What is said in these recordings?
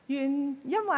願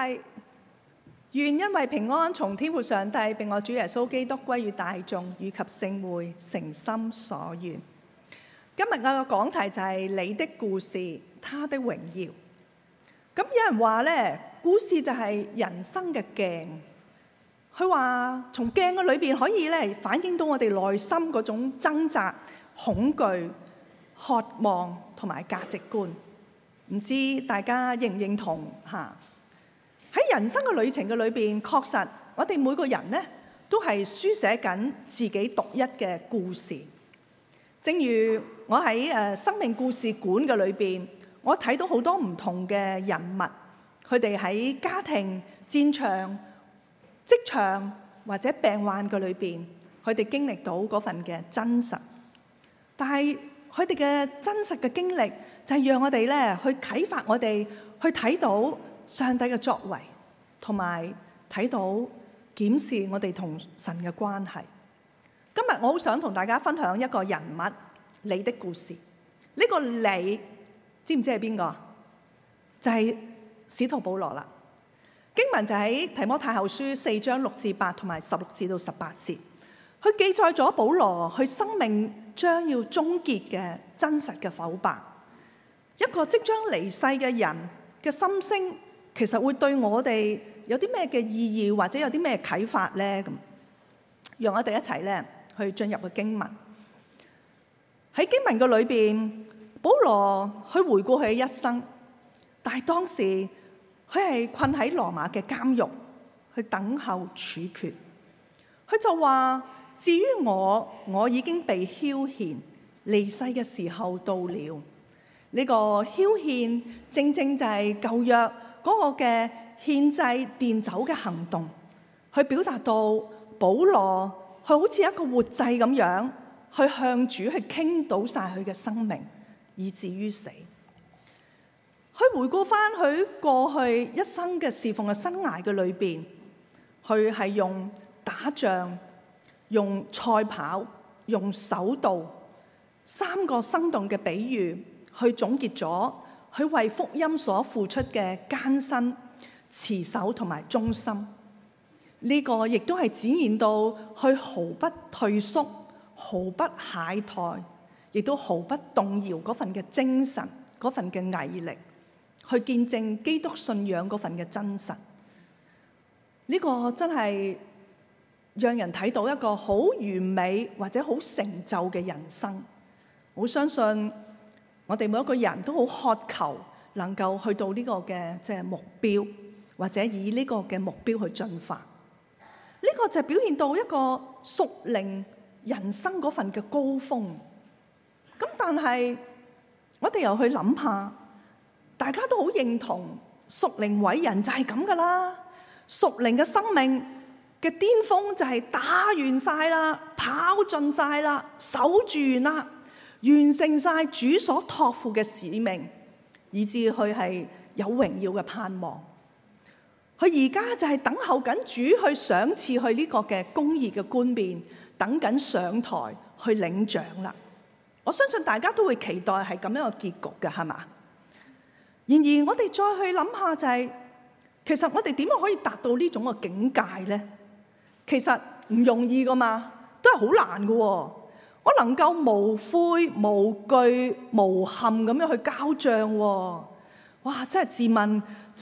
因為平安從天父上帝並我主耶穌基督歸於大眾，以及聖會誠心所願。今日我嘅講題就係你的故事，他的榮耀。咁有人話咧，故事就係人生嘅鏡。佢話從鏡嘅裏邊可以咧反映到我哋內心嗰種掙扎、恐懼、渴望同埋價值觀。唔知大家認唔認同嚇？喺人生嘅旅程嘅裏邊，確實我哋每個人咧都係書寫緊自己獨一嘅故事。正如我喺生命故事館嘅裏邊，我睇到好多唔同嘅人物，佢哋喺家庭、戰場、職場或者病患嘅裏邊，佢哋經歷到嗰份嘅真實。但係佢哋嘅真實嘅經歷，就係讓我哋咧去啟發我哋去睇到上帝嘅作為，同埋睇到檢視我哋同神嘅關係。今日我好想同大家分享一個人物，你的故事。呢個你知唔知係邊個？就係使徒保羅啦。經文就喺提摩太後書4章6至8同埋16至到18節，佢記載咗保羅佢生命將要終結嘅真實嘅剖白。一個即將離世嘅人嘅心聲，其實會對我哋有啲咩嘅意義，或者有啲咩啟發呢？咁，讓我哋一齊咧去進入個經文。喺經文嘅裏邊，保羅去回顧佢嘅一生，但係當時佢係困喺羅馬嘅監獄，去等候處決。佢就話：至於我已經被澆奠，離世嘅時候到了。呢個澆獻正正就係舊約嗰個嘅獻祭奠酒嘅行動，去表達到保羅佢好似一個活祭咁樣，去向主去傾倒晒佢嘅生命，以至於死。佢回顧翻佢過去一生嘅侍奉嘅生涯嘅裏邊，佢係用打仗、用賽跑、用守道3個生動嘅比喻，去總結咗佢為福音所付出嘅艱辛、持守同埋忠心。呢個亦都係展現到佢毫不退縮、毫不懈怠，亦都毫不動搖嗰份嘅精神、嗰份嘅毅力，去見證基督信仰嗰份嘅真實。呢個真係讓人睇到一個好完美或者好成就嘅人生。我相信我哋每一個人都好渴求能夠去到呢個嘅目標，或者以呢個嘅目標去進化。呢個就表現到一個屬靈人生嗰份嘅高峰。咁但係我哋又去諗下，大家都好認同屬靈偉人就係咁噶啦。屬靈嘅生命嘅巔峰就係打完晒啦，跑盡晒啦，守住完啦，完成晒主所託付嘅使命，以至佢係有榮耀嘅盼望。佢而家就係等候緊主去賞賜佢呢個嘅公義嘅冠冕，等緊上台去領獎啦。我相信大家都會期待係咁樣嘅結局嘅，係嘛？然而我哋再去諗下就係，其實我哋點樣可以達到呢種嘅境界呢？其實唔容易噶嘛，都係好難噶。我能夠無悔無懼無憾咁樣去交賬，哇！真係自問，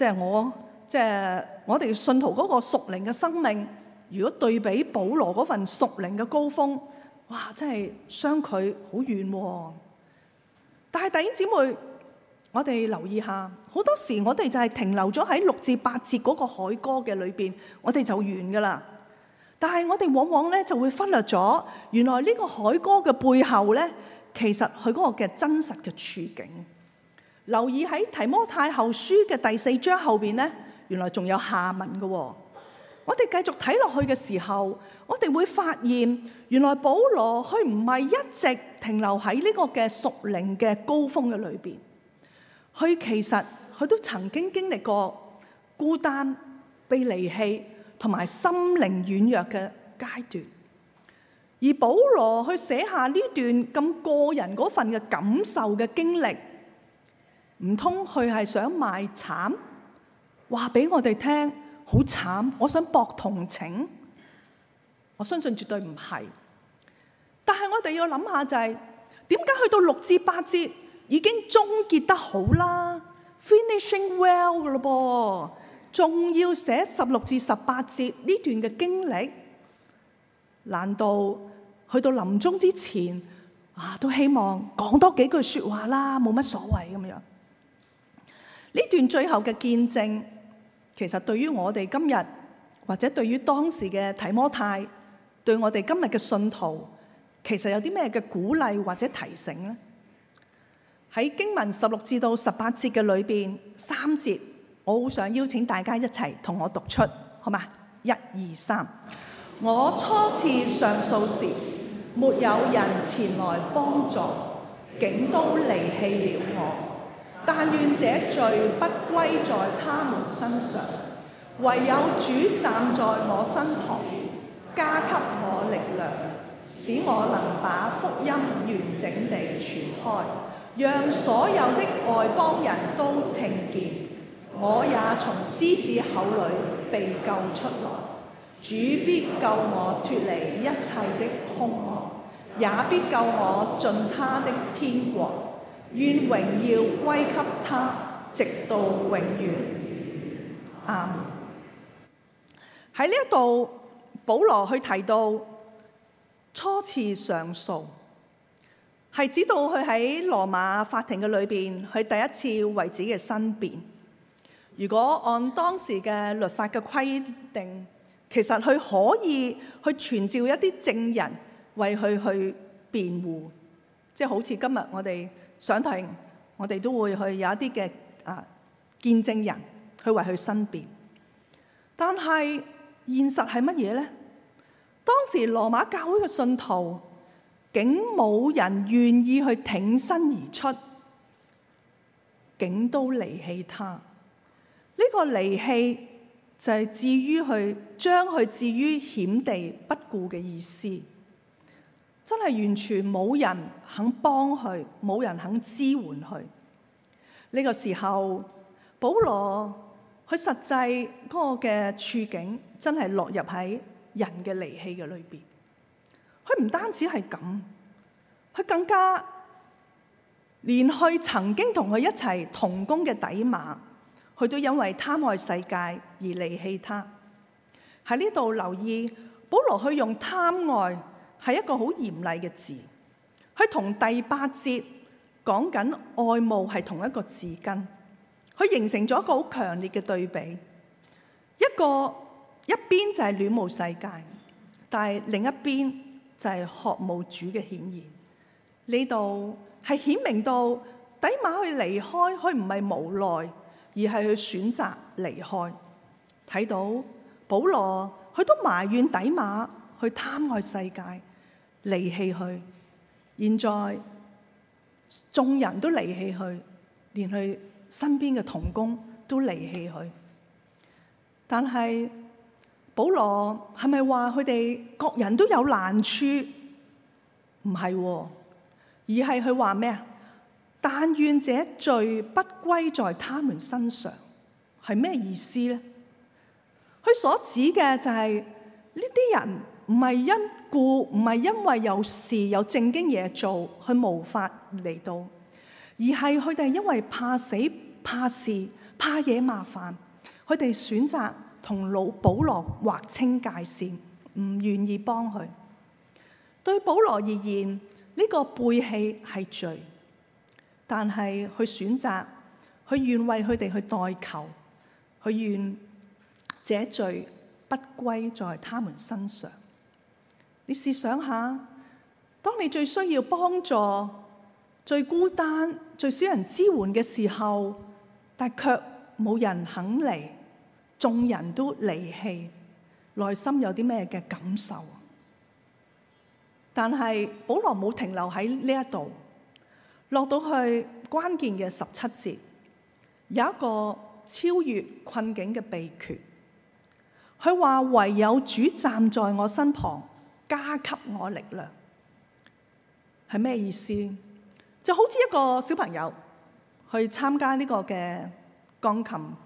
我哋信徒嗰個屬靈嘅生命，如果對比保羅嗰份屬靈嘅高峰，哇！真係相距好遠。但係弟兄姊妹，我哋留意下，好多時我哋就係停留咗喺6至8節嗰個凱歌嘅裏邊，我哋就完噶啦。但係我哋往往咧就會忽略咗，原來呢個凱歌嘅背後咧，其實佢嗰個嘅真實嘅處境。留意喺提摩太後書嘅第4章後邊咧，原來仲有下文嘅。我哋繼續睇落去嘅時候，我哋會發現，原來保羅佢唔係一直停留喺呢個嘅屬靈嘅高峰嘅裏邊，佢其實佢都曾經經歷過孤單、被離棄同埋心靈軟弱嘅階段。而保羅去寫下呢段咁個人嗰份嘅感受嘅經歷，唔通佢係想賣慘？ 話俾我哋聽好慘，我想博同情？我相信絕對唔係。但係我哋要諗下就係點解去到6至8節已經終結得好啦 ，finishing well 嘅咯噃，仲要寫16至18節呢段嘅經歷？難道去到臨終之前都希望講多幾句説話啦，冇乜所謂咁樣？呢段最後嘅見證，其實對於我哋今日或者對於當時嘅提摩太，對我哋今日嘅信徒，其實有啲咩嘅鼓勵或者提醒呢？喺經文16至到18節嘅裏邊3節，我好想邀請大家一齊同我讀出，好嘛？1、2、3。我初次上訴時，沒有人前來幫助，竟都離棄了我。但願這罪不歸在他們身上，唯有主站在我身旁，加給我力量，使我能把福音完整地傳開，讓所有的外邦人都聽見。我也從獅子口裏被救出來。主必救我脫離一切的兇惡，也必救我進他的天國。願榮耀歸給他，直到永遠。阿們。喺呢一度，保羅去提到初次上訴，係指到佢喺羅馬法庭嘅裏邊，佢第一次為自己嘅申辯。如果按當時嘅律法嘅規定，其實佢可以去傳召一啲證人為佢去辯護，即係好似今日我哋上庭，我哋都會去有一啲嘅見證人去為佢申辯。但係現實係乜嘢呢？當時羅馬教會嘅信徒竟冇人願意去挺身而出，竟都離棄他。呢個離棄就係置於去將佢置於險地不顧嘅意思，真係完全冇人肯幫佢，冇人肯支援佢。呢個時候，保羅佢實際嗰個嘅處境真係落入喺人嘅離棄嘅裏邊。佢唔單止係咁，佢更加連去曾經同佢一齊同工嘅底馬，佢都因為貪愛世界而離棄他。喺呢度留意，保羅去用貪愛係一個好嚴厲嘅字，佢同第8節講緊愛慕係同一個字根，佢形成咗一個好強烈嘅對比。一邊就係戀慕世界，但係另一邊就係渴慕主嘅顯現。呢度係顯明到底馬去離開，佢唔係無奈，而係去選擇離開。睇到保羅佢都埋怨底馬去貪愛世界，離棄佢。現在眾人都離棄佢，連佢身邊嘅同工都離棄佢。但係保羅係咪話佢哋各人都有難處？唔係，而係佢話咩啊？但願這罪不歸在他們身上，係咩意思呢？佢所指嘅就係呢啲人唔係因為有事有正經嘢做，佢無法嚟到，而係佢哋因為怕死、怕事、怕惹麻煩，佢哋選擇同保羅劃清界線，唔願意幫佢。對保羅而言，呢個背棄係罪，但係佢選擇，佢願為佢哋去代求，佢願這罪不歸在他們身上。你試想下，當你最需要幫助、最孤單、最少人支援嘅時候，但卻冇人肯嚟，眾人都離棄，內心有啲咩嘅感受？但係保羅冇停留喺呢一度，落到去關鍵嘅17節，有一個超越困境嘅秘訣。佢話唯有主站在我身旁，加給我力量。係咩意思？就好似一個小朋友去參加呢個嘅鋼琴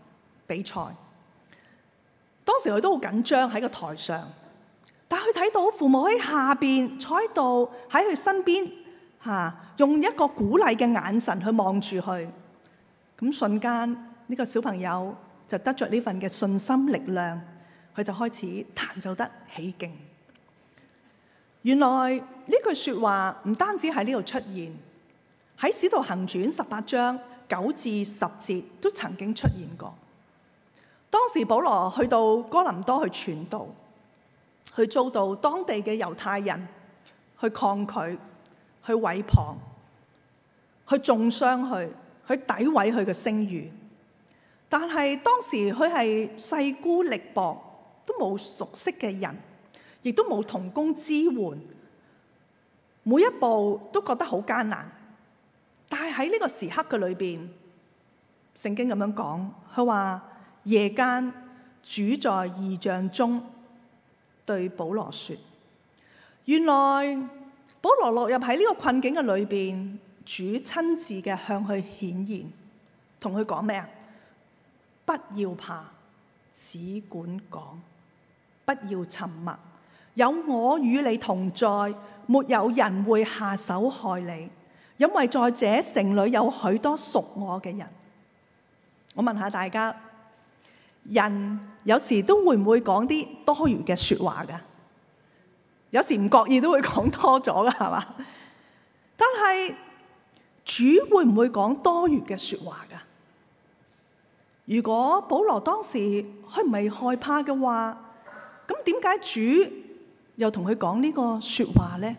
比賽。當時佢都好緊張喺個台上，但係佢睇到父母喺下邊坐喺度，喺佢身邊用一個鼓勵嘅眼神去望住佢。咁瞬間呢個小朋友就得着呢份嘅信心力量，佢就開始彈奏得起勁。原來呢句說話唔單止喺呢度出現，喺《使徒行傳》18章9至10節都曾經出現過。當時保羅去到哥林多去傳道，去遭到當地嘅猶太人去抗拒、去毀謗、去中傷佢、去詆毀佢嘅聲譽。但係當時佢係勢孤力薄，都冇熟悉嘅人，亦都冇同工支援，每一步都覺得好艱難。但係喺呢個時刻嘅裏邊，聖經咁樣講，佢話夜間主在異象中對保羅說，原來保羅落入喺呢個困境嘅裏邊，主親自嘅向佢顯現，同佢講咩啊？不要怕，只管講，不要沉默，有我與你同在，沒有人會下手害你，因為在這城裏有許多屬我嘅人。我問下大家，人有時都會唔會講啲多餘嘅說話㗎？有時唔覺意都會講多咗㗎，係嘛？但係主會唔會講多餘嘅說話㗎？如果保羅當時佢唔係害怕嘅話，咁點解主又同佢講呢個說話呢？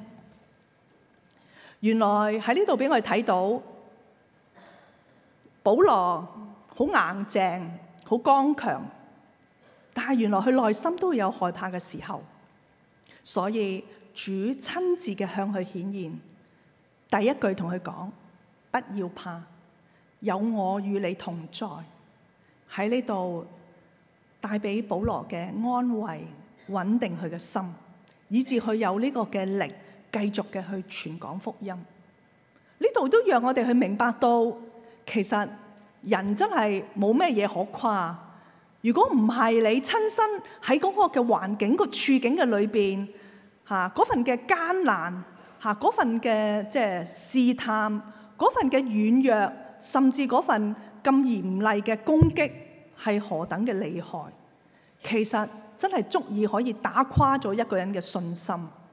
原來喺呢度俾我哋睇到，保羅好硬淨、好剛強，但係原來佢內心都會有害怕嘅時候，所以主親自嘅向佢顯現，第一句同佢講：不要怕，有我與你同在。喺呢度帶俾保羅嘅安慰，穩定佢嘅心，以致佢有呢個嘅力，繼續嘅去傳講福音。呢度都讓我哋去明白到，其實人真係冇咩嘢可誇。如果唔係你親身喺嗰個嘅環境、個處境嘅裏邊，嗰份嘅艱難，嗰份嘅即係試探，嗰份嘅軟弱，甚至嗰份咁嚴厲嘅攻擊係何等嘅厲害，其實真係足以可以打垮咗一個人嘅信心。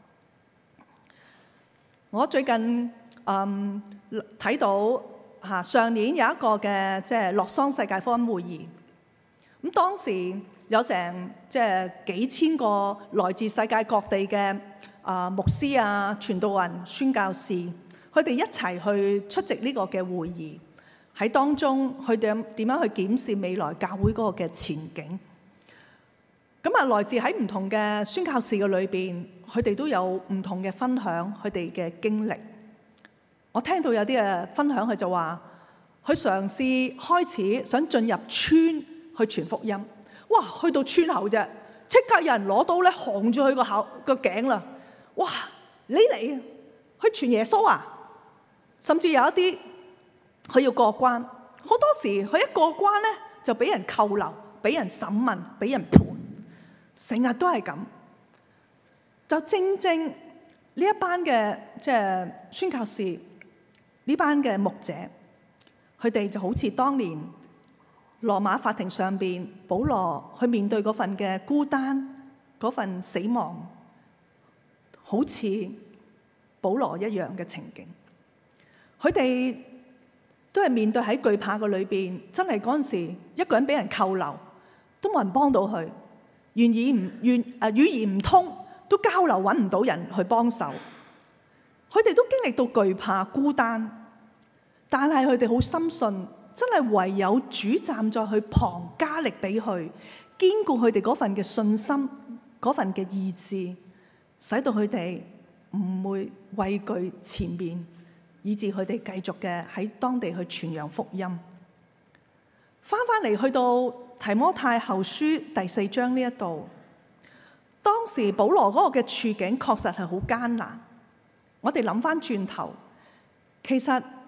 我最近睇到上年有一個嘅即係洛桑世界福音會議，咁當時有成即係幾千個來自世界各地嘅牧師啊、傳道人、宣教士，佢哋一齊去出席呢個嘅會議。喺當中，佢哋點樣去檢視未來教會嗰個嘅前景？咁啊，來自喺唔同嘅宣教士嘅裏邊，佢哋都有唔同嘅分享，佢哋嘅經歷。我聽到有啲嘅分享，佢就話，佢嘗試開始想進入村去傳福音。哇！去到村口啫，即刻有人攞刀咧，扛住佢個頸啦！哇！你嚟去傳耶穌啊？甚至有一啲，佢要過關，好多時佢一過關咧就俾人扣留、俾人審問、俾人盤，成日都係咁。就正正呢一班嘅即係宣教士，呢班嘅牧者，佢哋就好似當年羅馬法庭上邊保羅去面對嗰份嘅孤單、嗰份死亡，好似保羅一樣嘅情景。佢哋都係面對喺懼怕嘅裏邊，真係嗰陣時一個人俾人扣留，都冇人幫到佢，語言唔通，都交流揾唔到人去幫手。佢哋都經歷到懼怕、孤單，但係佢哋好深信，真係唯有主站在佢旁，加力俾佢，堅固佢哋嗰份嘅信心、嗰份嘅意志，使到佢哋唔會畏懼前面，以致佢哋繼續嘅喺當地去傳揚福音。翻嚟去到提摩太後書第4章呢一度，當時保羅嗰個嘅處境確實係好艱難。我哋諗翻轉頭，其實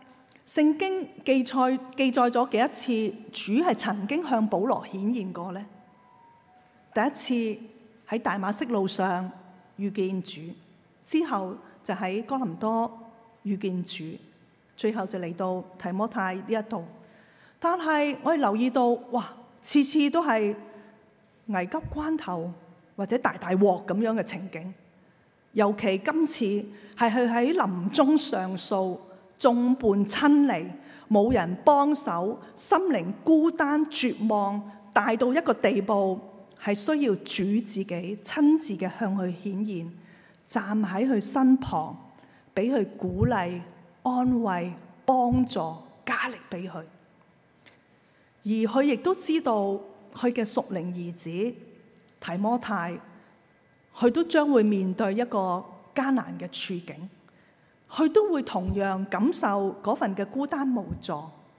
聖經記載咗幾多次主係曾經向保羅顯現過呢？第一次喺大馬色路上遇見主，之後就喺哥林多遇見主，最後就嚟到提摩太呢一度。但係我哋留意到，哇，次次都係危急關頭或者大鑊咁樣嘅情景。尤其今次係佢喺臨終上訴，眾伴親離，冇人幫手，心靈孤單絕望，大到一個地步，係需要主自己親自嘅向佢顯現，站喺佢身旁，俾佢鼓勵、安慰、幫助、加力俾佢。而佢亦都知道佢嘅屬靈兒子提摩太，佢都將會面對一個艱難嘅處境，佢都會同樣感受嗰份嘅孤單無助。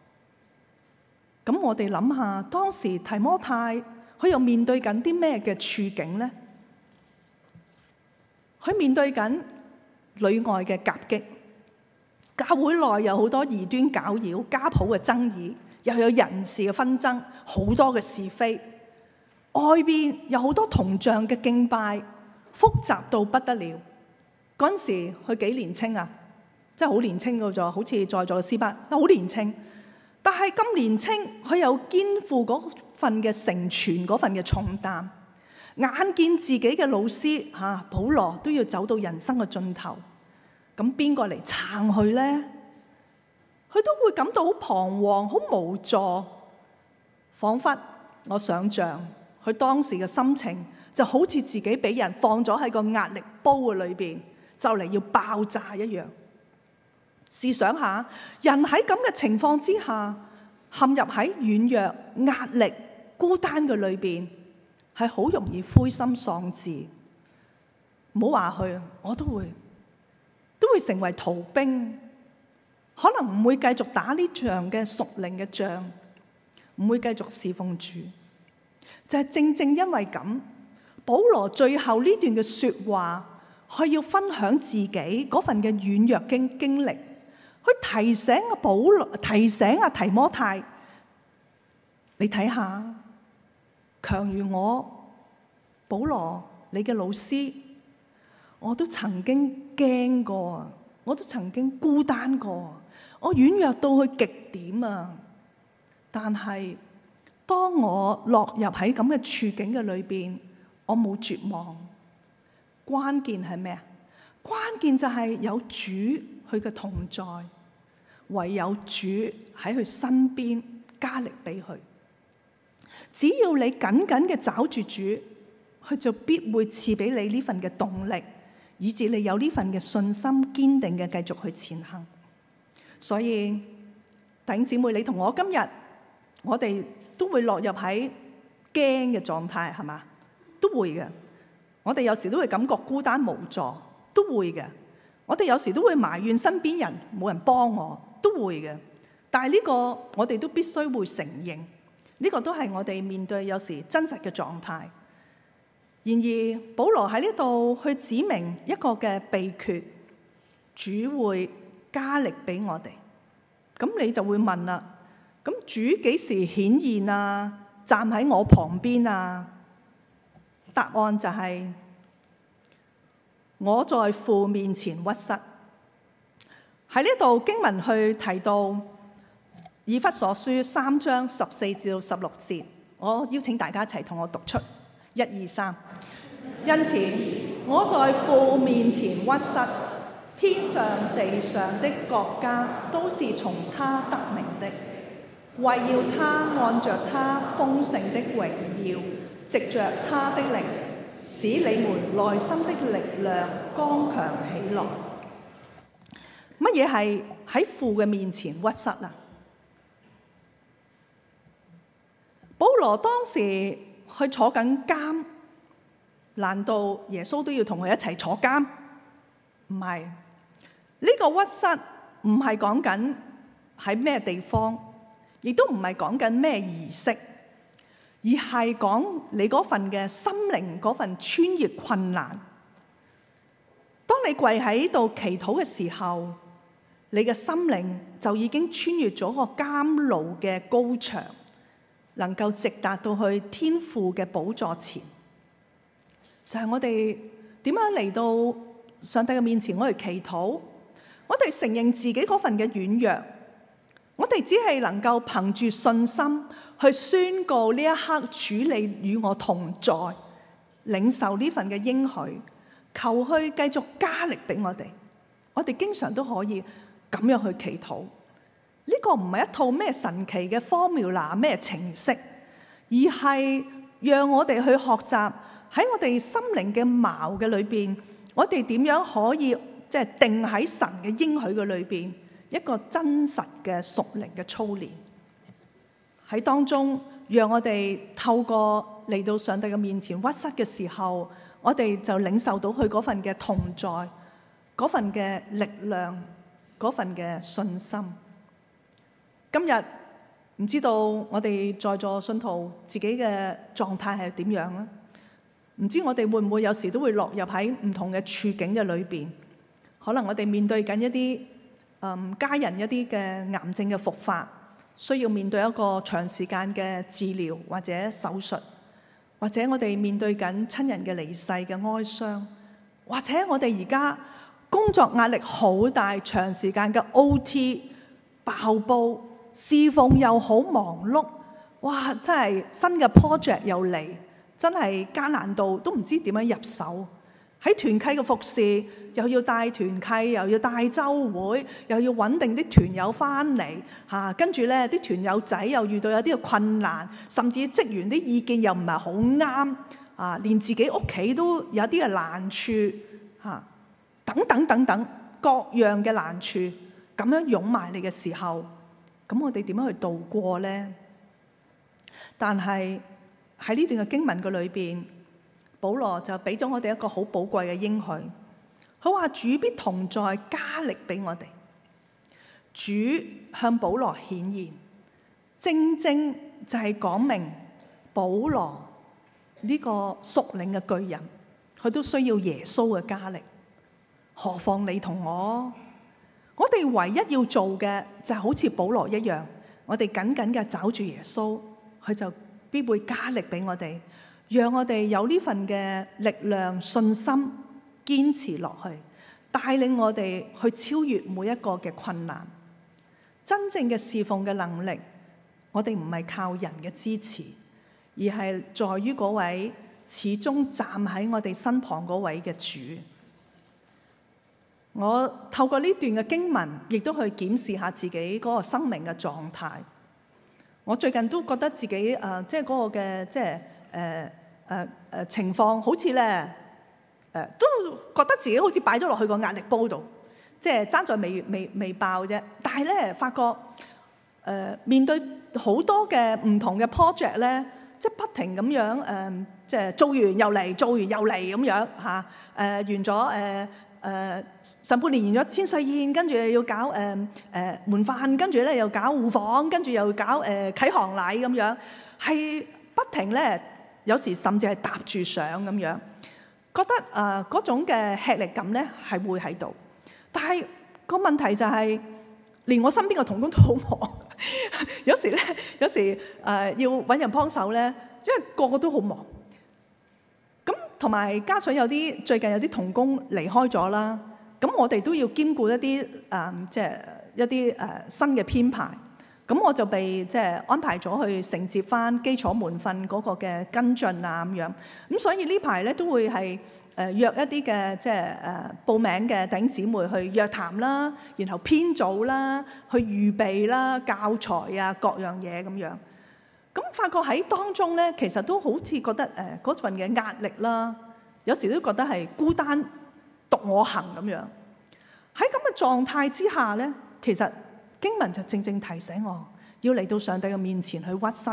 咁我哋諗下，當時提摩太佢又面對緊啲咩嘅處境呢？佢面對緊裏外嘅夾擊，教會內有好多異端攪擾、家譜嘅爭議，又有人事嘅紛爭，好多嘅是非。外邊有好多銅像嘅敬拜，複雜到不得了。嗰陣時佢幾年青啊，真係好年青㗎啫，好似在座嘅師伯好年青。但係咁年青，佢又肩負嗰份嘅成全嗰份嘅重擔，眼見自己嘅老師保羅都要走到人生嘅盡頭，咁邊個嚟撐佢呢？佢都會感到好彷徨、好無助，彷彿我想像佢當時嘅心情就好似自己俾人放咗喺個壓力煲嘅裏邊，就嚟要爆炸一樣。試想下，人喺咁嘅情況之下，陷入喺軟弱、壓力、孤單嘅裏邊，係好容易灰心喪志。唔好話佢，我都會成為逃兵，可能唔會繼續打呢場嘅屬靈嘅仗，唔會繼續侍奉主。就係正正因為咁，保羅最後呢段嘅說話，佢要分享自己嗰份嘅軟弱經歷，去提醒阿保羅，提醒阿提摩太，你睇下，強如我保羅你嘅老師，我都曾經驚過，我都曾經孤單過，我軟弱到去極點啊！但係當我落入喺咁嘅處境嘅裏邊，我冇絕望。關鍵係咩啊？關鍵就係有主佢嘅同在，唯有主喺佢身邊加力俾佢。只要你緊緊嘅抓住主，佢就必會賜俾你呢份嘅動力，以致你有呢份嘅信心，堅定嘅繼續去前行。所以弟兄姊妹，你同我今日，我哋都會落入喺驚嘅狀態，係嘛？都會嘅。我哋有時都會感覺孤單無助，都會嘅。我哋有時都會埋怨身邊人冇人幫我，都會嘅。但係呢個我哋都必須會承認，呢個都係我哋面對有時真實嘅狀態。然而保羅喺呢度去指明一個嘅秘訣，主會加力俾我哋。咁你就會問啦，咁主幾時顯現啊？站喺我旁邊啊？答案就係我在父面前屈膝。喺呢度經文去提到以弗所書3章14至到16節，我邀請大家一齊同我讀出1、2、3。因此我在父面前屈膝，天上地上的國家都是從他得名的，為要他按着他豐盛的榮耀，藉着他的靈，使你們內心的力量剛強起來。乜嘢係喺父嘅面前屈膝啊？保羅當時去坐緊監，難道耶穌都要同佢一齊坐監？唔係，呢個屈膝唔係講緊喺咩地方，亦都唔係講緊咩儀式，而係講你嗰份嘅心靈嗰份穿越困難。當你跪喺度祈禱嘅時候， 你嘅心靈就已經穿越咗個監牢嘅高牆，能夠直達到去天父嘅寶座前。就係我哋點樣嚟到上帝嘅面前，我哋祈禱，我哋承認自己嗰份嘅軟弱，我哋只係能夠憑住信心去宣告呢一刻主你與我同在，領受呢份嘅應許，求去繼續加力俾我哋。我哋經常都可以咁樣去祈禱。呢個唔係一套咩神奇嘅 formula 咩程式，而係讓我哋去學習喺我哋心靈嘅矛嘅裏邊，我哋點樣可以即係定喺神嘅應許嘅裏邊一個真實嘅屬靈嘅操練。喺當中，讓我哋透過嚟到上帝嘅面前屈膝嘅時候，我哋就領受到佢嗰份嘅同在，嗰份嘅力量，嗰份嘅信心。今日唔知道我哋在座信徒自己嘅狀態係點樣咧？唔知我哋會唔會有時都會落入喺唔同嘅處境嘅裏邊？可能我哋面對緊一啲家人一啲嘅癌症嘅復發，需要面對一個長時間嘅治療或者手術，或者我哋面對緊親人嘅離世嘅哀傷，或者我哋而家工作壓力好大，長時間嘅 OT 爆煲，侍奉又好忙碌，哇！真係新嘅 project 又嚟，真係艱難到都唔知點樣入手。喺團契嘅服侍，又要帶團契，又要帶週會，又要穩定啲團友翻嚟嚇。跟住咧，啲團友仔又遇到有啲嘅困難，甚至職員啲意見又唔係好啱啊，連自己屋企都有啲嘅難處嚇，等等等等各樣嘅難處咁樣湧埋嚟嘅時候，咁我哋點樣去度過呢？但係喺呢段嘅經文嘅裏邊，保羅就俾咗我哋一個好寶貴嘅應許。佢話主必同在，加力俾我哋。主向保羅顯現，正正就係講明保羅呢個屬靈嘅巨人，佢都需要耶穌嘅加力。何況你同我？我哋唯一要做嘅就係好似保羅一樣，我哋緊緊嘅抓住耶穌，佢就必會加力俾我哋，讓我哋有呢份嘅力量、信心，堅持落去，帶領我哋去超越每一個嘅困難。真正嘅侍奉嘅能力，我哋唔係靠人嘅支持，而係在於嗰位始終站喺我哋身旁嗰位嘅主。我透過呢段嘅經文，亦都去檢視下自己嗰個生命嘅狀態。我最近都覺得自己即係嗰個嘅情況，好似咧都覺得自己好似擺咗落去個壓力煲度，即係爭在未爆啫。但係咧，發覺面對好多嘅唔同嘅 project 咧，即係不停咁樣即係做完又嚟，做完又嚟咁樣嚇。完咗上半年完咗千歲宴，跟住又要搞門飯，跟住咧又搞戶房，跟住又搞啟航禮咁樣，係不停咧，有時甚至係搭住上咁樣，覺得嗰種嘅吃力感咧係會喺度。但係個問題就係，連我身邊嘅同工都好忙，有時要揾人幫手咧，即係個個都好忙。同埋加上最近有啲同工離開咗啦，咁我哋都要兼顧一啲即係一啲新嘅編排，咁我就被即係安排咗去承接翻基礎門訓嗰個嘅跟進啊咁樣，咁所以呢排咧都會係約一啲嘅即係報名嘅弟兄姊妹去約談啦，然後編組啦，去預備啦，教材啊各樣嘢咁樣。咁發覺喺當中咧，其實都好似覺得嗰份嘅壓力啦，有時都覺得係孤單獨我行咁樣。喺咁嘅狀態之下咧，其實經文就正正提醒我要嚟到上帝嘅面前去屈膝。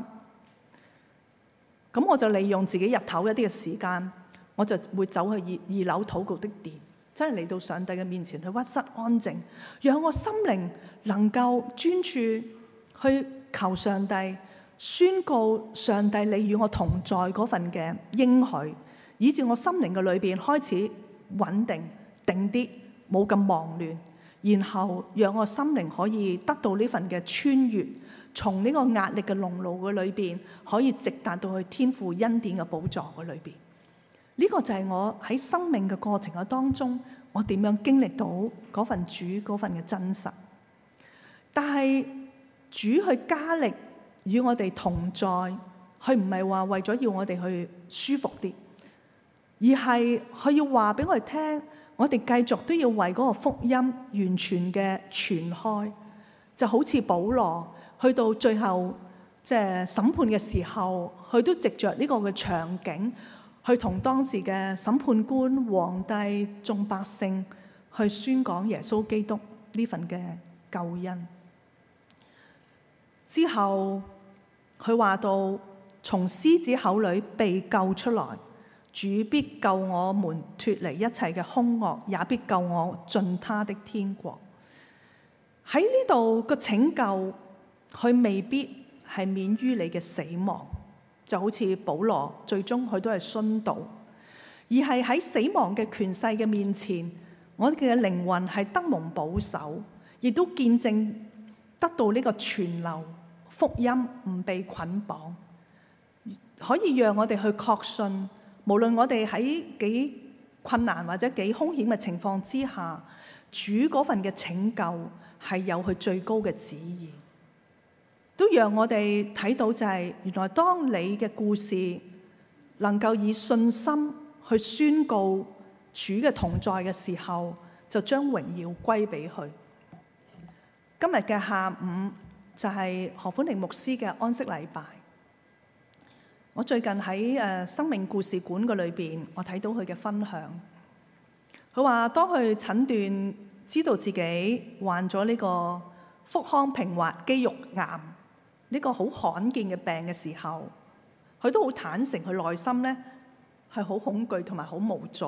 咁我就利用自己日頭一啲嘅時間，我就會走去二樓禱告的殿，真係嚟到上帝嘅面前去屈膝安靜，讓我心靈能夠專注去求上帝。宣告上帝你與我同在嗰份嘅應許，以致我心靈嘅裏邊開始穩定定啲，冇咁忙亂， 然後讓我心靈可以得到呢份嘅穿越，從呢個壓力嘅籠牢嘅裏邊，可以直達到去天父恩典嘅寶座嘅裏邊。呢個就係我喺生命嘅過程嘅當中，我點樣經歷到嗰份主嗰份嘅真實。但係主去加力與我哋同在，佢唔係話為咗要我哋去舒服啲，而係佢要話俾我哋聽，我哋繼續都要為嗰個福音完全嘅傳開。就好似保羅去到最後即係審判嘅時候，佢都藉着呢個嘅場景，去同當時嘅審判官、皇帝、眾百姓去宣講耶穌基督呢份嘅救恩。之後佢話到，從獅子口裏被救出來，主必救我們脫離一切嘅兇惡，也必救我進他的天國。喺呢度個拯救，佢未必係免於你嘅死亡，就好似保羅最終佢都係殉道，而係喺死亡嘅權勢嘅面前，我哋嘅靈魂係得蒙保守，亦都見證得到呢個傳流福音，唔被捆綁，可以讓我哋去確信，無論我哋喺幾困難或者幾兇險嘅情況之下，主嗰份嘅拯救係有佢最高嘅旨意，都讓我哋睇到就係原來當你嘅故事能夠以信心去宣告主嘅同在嘅時候，就將榮耀歸俾佢。今日嘅下午就係何寬寧牧師嘅安息禮拜。我最近喺生命故事館嘅裏邊，我睇到佢嘅分享。佢話當佢診斷知道自己患咗呢個腹腔平滑肌肉癌呢個好罕見嘅病嘅時候，佢都好坦誠，佢內心咧係好恐懼同埋好無助。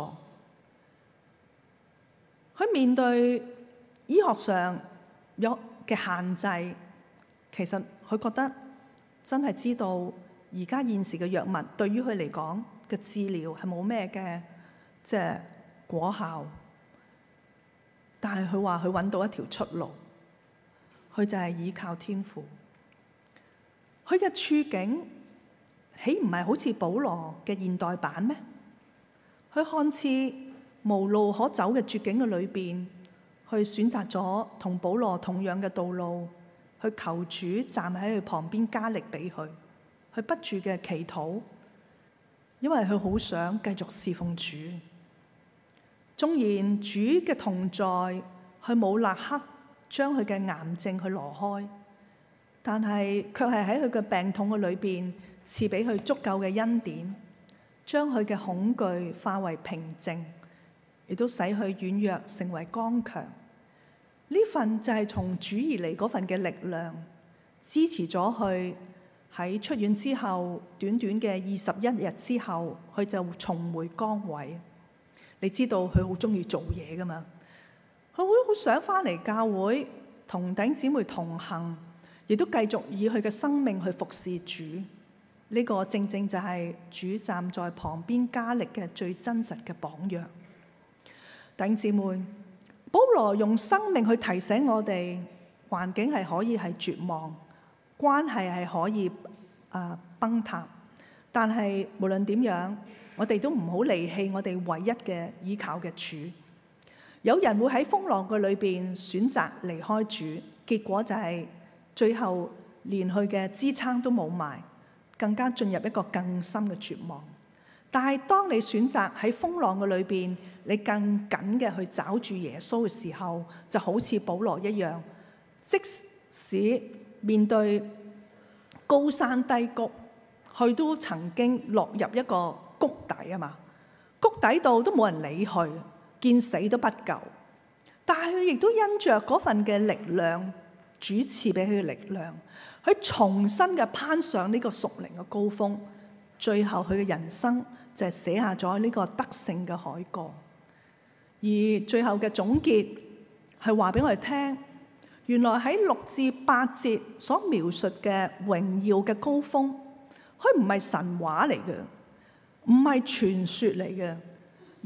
佢面對醫學上有嘅限制，其實佢覺得真係知道而家現時嘅藥物對於佢嚟講嘅治療係冇咩嘅即係果效。但係佢話佢揾到一條出路，佢就係依靠天父。佢嘅處境豈唔係好似保羅嘅現代版咩？佢看似無路可走嘅絕境嘅裏邊，去選擇咗同保羅同樣嘅道路，去求主站喺佢旁邊加力俾佢，去不住嘅祈禱，因為佢好想繼續侍奉主。縱然主嘅同在，佢冇立刻將佢嘅癌症去挪開，但係卻係喺佢嘅病痛嘅裏邊賜俾佢足夠嘅恩典，將佢嘅恐懼化為平靜，亦都使佢軟弱成為剛強。呢份就係從主而嚟嗰份嘅力量，支持咗佢喺出院之後短短嘅21日之後，佢就重回崗位。你知道佢好中意做嘢噶嘛？佢會好想翻嚟教會同弟兄姊妹同行，亦都繼續以佢嘅生命去服侍主。呢個正正就係主站在旁邊加力嘅最真實嘅榜樣。弟兄姊妹，保羅用生命去提醒我哋，環境係可以係絕望，關係係可以崩塌，但係無論點樣，我哋都唔好離棄我哋唯一嘅依靠嘅主。有人會喺風浪嘅裏邊選擇離開主，結果就係最後連佢嘅支撐都冇埋，更加進入一個更深嘅絕望。但係當你選擇喺風浪嘅裏邊，你更緊嘅去抓住耶穌嘅時候，就好似保羅一樣，即使面對高山低谷，佢都曾經落入一個谷底啊嘛，谷底度都冇人理佢，見死都不救。但係佢亦都因着嗰份嘅力量，主賜俾佢嘅力量，佢重新嘅攀上呢個屬靈嘅高峰。最後佢嘅人生就係寫下咗呢個得勝嘅海歌。而最後嘅總結係話俾我哋聽，原來喺6至8節所描述嘅榮耀嘅高峰，佢唔係神話嚟嘅，唔係傳說嚟嘅，而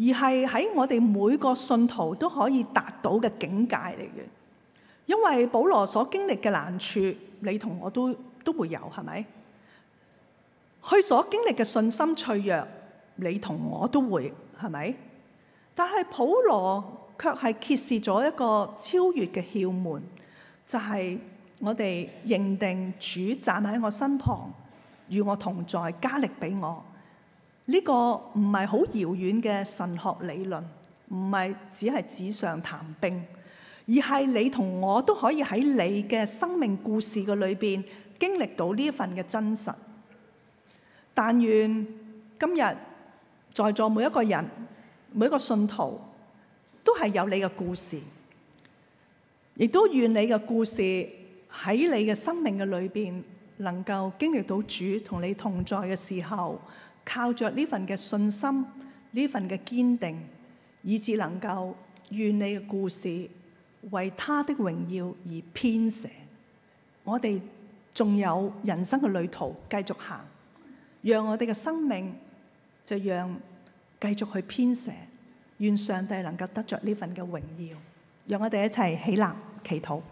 而係喺我哋每個信徒都可以達到嘅境界嚟嘅。因為保羅所經歷嘅難處，你同我都會有，係咪？佢所經歷嘅信心脆弱，你同我都會，係咪？但係保羅卻係揭示咗一個超越嘅竅門，就係我哋認定主站喺我身旁，與我同在，加力俾我。呢個唔係好遙遠嘅神學理論，唔係只係紙上談兵，而係你同我都可以喺你嘅生命故事嘅裏邊經歷到呢一份嘅真實。但願今日在座每一個人，每一個信徒都係有你嘅故事，亦都願你嘅故事喺你嘅生命嘅裏邊能夠經歷到主同你同在嘅時候，靠着呢份嘅信心，呢份嘅堅定，以致能夠願你嘅故事為他的榮耀而編寫。我哋仲有人生嘅旅途繼續行，讓我哋嘅生命就讓繼續去編寫。願上帝能夠得着呢份嘅榮耀。讓我哋一齊起立祈禱。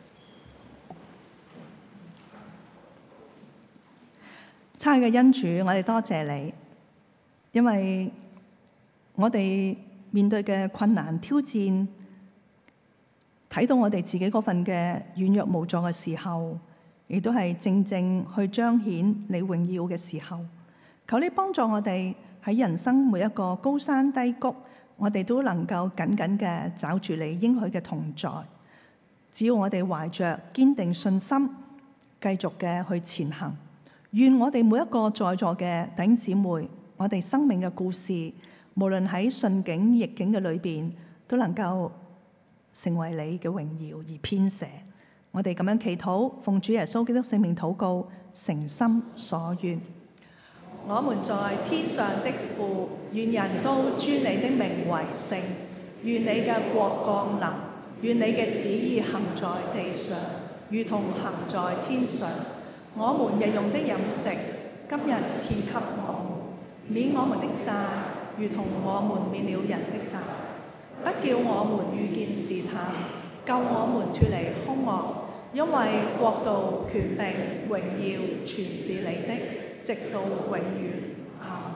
親愛嘅恩主，我哋多謝你，因為我哋面對嘅困難挑戰，睇到我哋自己嗰份嘅軟弱無助嘅時候，亦都係正正去彰顯你榮耀嘅時候。求你幫助我哋喺人生每一個高山低谷，我哋都能夠緊緊嘅抓住你應許嘅同在。只要我哋懷着堅定信心，繼續嘅去前行。願我哋每一個在座嘅弟兄姊妹，我哋生命嘅故事，無論喺順境逆境嘅裏邊，都能夠成為你嘅榮耀而編寫。我哋咁樣祈禱，奉主耶穌基督聖名禱告，誠心所願。我們在天上的父，願人都尊你的名為聖。願你嘅國降臨，願你嘅旨意行在地上，如同行在天上。我們日用的飲食，今日賜給我們，免我們的債，如同我們免了人的債。不叫我們遇見試探，救我們脫離兇惡。因為國度、權柄、榮耀，全是你的，直到永遠。阿們。